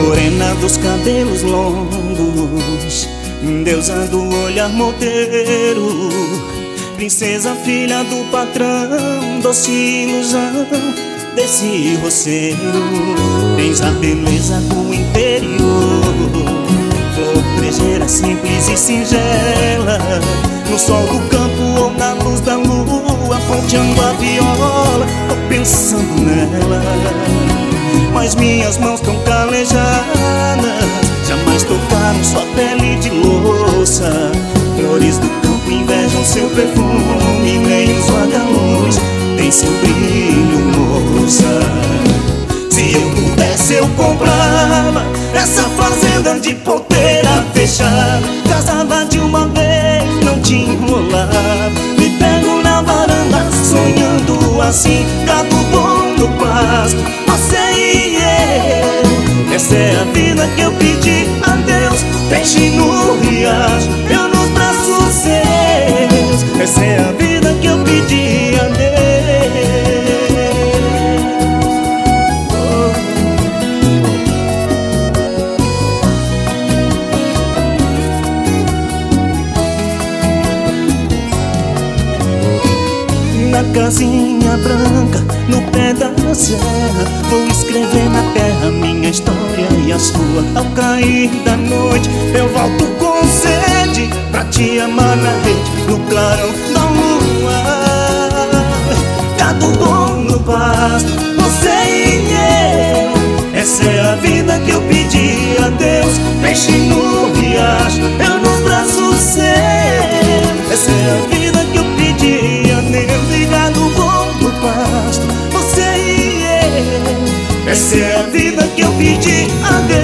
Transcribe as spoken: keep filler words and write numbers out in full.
morena dos cabelos longos, deusa do olhar morteiro, princesa filha do patrão, doce ilusão desse roceiro. Tens a beleza do interior, flor brejeira simples e singela, no sol do campo ou na luz da lua, ponteando a viola, tô pensando nela. Mas minhas mãos tão calejadas jamais tocaram sua pele de louça. Flores do campo invejam seu perfume, nem os vagalumes têm seu brilho, moça. Se eu pudesse eu comprava essa fazenda de porteira fechada, casava de uma vez, não te enrolava. Me pego na varanda sonhando assim, gado bom no pasto, você e eu. Essa é a vida que eu pedi a Deus, peixe no riacho, eu nos braços seus. Essa é a vida que eu pedi a Deus. Na casinha branca, no pé da serra, vou escrever na terra minha história e a sua. Ao cair da noite eu volto com sede pra te amar na rede, no clarão da lua. Gado bom no pasto, você e eu. Essa é a vida que eu pedi a Deus, peixe no riacho, eu nos braços seus. Essa é a vida que eu pedi a Deus, ligado bom no pasto, você e eu. Essa é a vida que eu pedi a Deus.